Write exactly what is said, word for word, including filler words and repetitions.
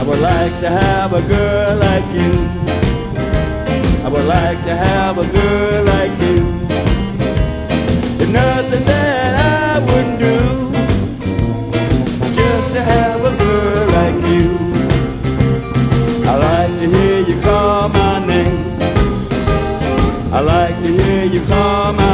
would like to have a girl like you. I would like to have a girl like you. There's nothing that I wouldn't do just to have a girl like you. I like to hear you call my name. I like to hear you call my